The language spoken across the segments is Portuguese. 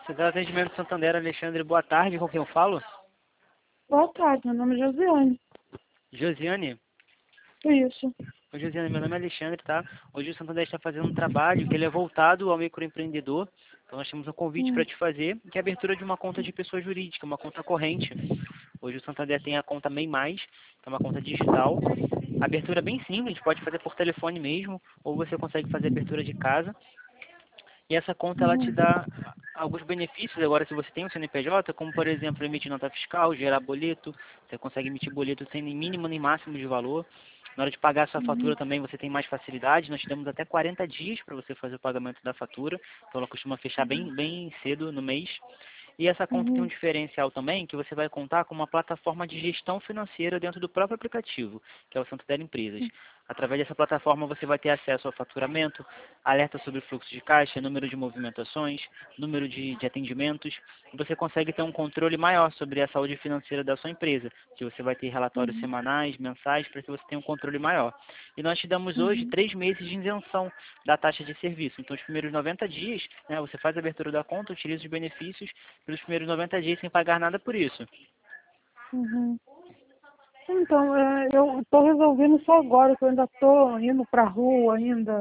Central de Atendimento Santander, Alexandre, boa tarde, com quem eu falo? Boa tarde, meu nome é Josiane. Josiane? Isso. Oi, Josiane, meu nome é Alexandre, tá? Hoje o Santander está fazendo um trabalho que ele é voltado ao microempreendedor. Então nós temos um convite para Hum. te fazer, que é a abertura de uma conta de pessoa jurídica, uma conta corrente. Hoje o Santander tem a conta MEI+, que é uma conta digital. A abertura é bem simples, pode fazer por telefone mesmo, ou você consegue fazer a abertura de casa. E essa conta ela te Uhum. dá alguns benefícios agora se você tem um CNPJ, como por exemplo emitir nota fiscal, gerar boleto, você consegue emitir boleto sem nem mínimo nem máximo de valor. Na hora de pagar a sua fatura Uhum. também você tem mais facilidade, nós te damos até 40 dias para você fazer o pagamento da fatura, então ela costuma fechar bem cedo no mês. E essa conta tem um Uhum. diferencial também, que você vai contar com uma plataforma de gestão financeira dentro do próprio aplicativo, que é o Santander Empresas. Através dessa plataforma você vai ter acesso ao faturamento, alerta sobre fluxo de caixa, número de movimentações, número de atendimentos. E você consegue ter um controle maior sobre a saúde financeira da sua empresa, que você vai ter relatórios Uhum. semanais, mensais, para que você tenha um controle maior. E nós te damos hoje Uhum. 3 meses de isenção da taxa de serviço. Então, os primeiros 90 dias, né, você faz a abertura da conta, utiliza os benefícios pelos primeiros 90 dias sem pagar nada por isso. Uhum. Então, eu estou resolvendo só agora, que eu ainda estou indo para a rua ainda,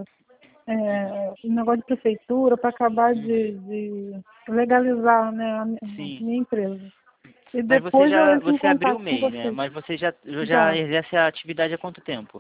um negócio de prefeitura, para acabar de legalizar, né, a Sim. minha empresa. E Mas depois eu entro em você abriu o contato com MEI, né? vocês. Mas você já Já. exerce a atividade há quanto tempo?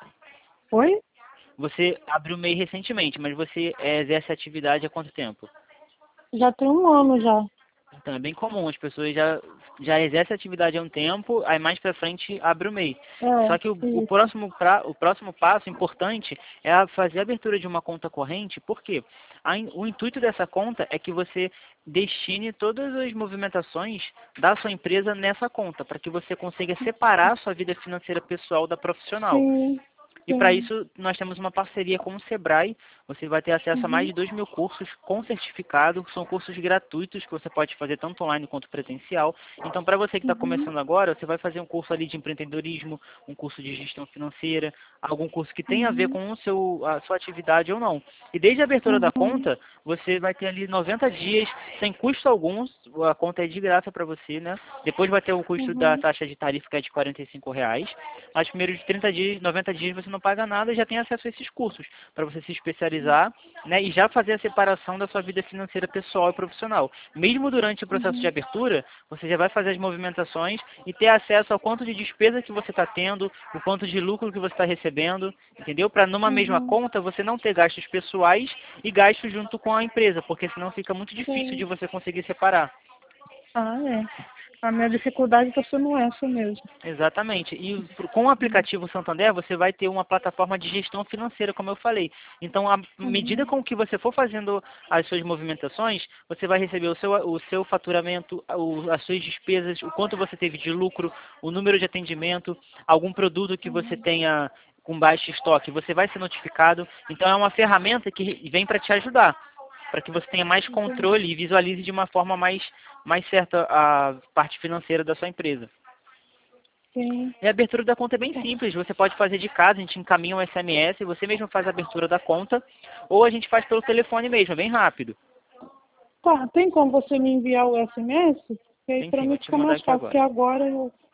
Oi? Você abriu o MEI recentemente, mas você exerce a atividade há quanto tempo? Já tem um ano já. Então, é bem comum, as pessoas já exercem a atividade há um tempo, aí mais pra frente abre o MEI. Só que Isso. o próximo passo importante é fazer a abertura de uma conta corrente, por quê? O intuito dessa conta é que você destine todas as movimentações da sua empresa nessa conta, para que você consiga separar a sua vida financeira pessoal da profissional. Sim, E para sim. isso, nós temos uma parceria com o Sebrae. Você vai ter acesso a mais Uhum. de 2.000 cursos com certificado. São cursos gratuitos que você pode fazer tanto online quanto presencial. Então, para você que está Uhum. começando agora, você vai fazer um curso ali de empreendedorismo, um curso de gestão financeira, algum curso que tenha a ver Uhum. com a sua atividade ou não. E desde a abertura da Uhum. conta, você vai ter ali 90 dias sem custo algum. A conta é de graça para você, né? Depois vai ter o custo da Uhum. taxa de tarifa, que é de R$ 45. Mas primeiros de 30 dias, 90 dias você não paga nada e já tem acesso a esses cursos para você se especializar, né, e já fazer a separação da sua vida financeira pessoal e profissional. Mesmo durante o processo de Uhum. abertura, você já vai fazer as movimentações e ter acesso ao quanto de despesa que você está tendo, o quanto de lucro que você está recebendo, entendeu? Para numa mesma Uhum. conta você não ter gastos pessoais e gastos junto com a empresa, porque senão fica muito difícil de Sim. você conseguir separar. Ah, é. A minha dificuldade está sendo essa mesmo. Exatamente. E com o aplicativo Santander, você vai ter uma plataforma de gestão financeira, como eu falei. Então, à medida Uhum. com que você for fazendo as suas movimentações, você vai receber o seu faturamento, as suas despesas, o quanto você teve de lucro, o número de atendimento, algum produto que você Uhum. tenha com baixo estoque, você vai ser notificado. Então, é uma ferramenta que vem para te ajudar, para que você tenha mais Entendi. controle e visualize de uma forma mais certa a parte financeira da sua empresa. Sim. E a abertura da conta é bem simples, você pode fazer de casa, a gente encaminha um SMS, você mesmo faz a abertura da conta, ou a gente faz pelo telefone mesmo, é bem rápido. Tá, tem como você me enviar o SMS? Que aí Tem para sim, mim vou te fica mandar mais aqui fácil, porque agora. agora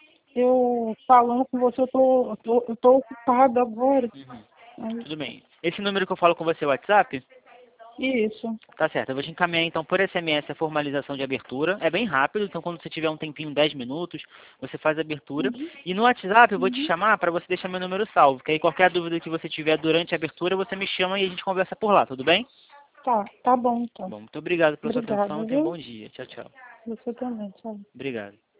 eu falando com você, eu tô ocupada agora. Uhum. Aí, Tudo bem. Esse número que eu falo com você é o WhatsApp? isso. Tá certo, eu vou te encaminhar então por SMS a formalização de abertura. É bem rápido, então quando você tiver um tempinho, 10 minutos, você faz a abertura. Uhum. E no WhatsApp eu vou te Uhum. chamar para você deixar meu número salvo, que aí qualquer dúvida que você tiver durante a abertura, você me chama e a gente conversa por lá, tudo bem? Tá, tá bom Tá então. bom, muito obrigado pela sua atenção, Obrigada, tenha um viu? bom dia. Tchau, tchau. Você também, tchau. Obrigado.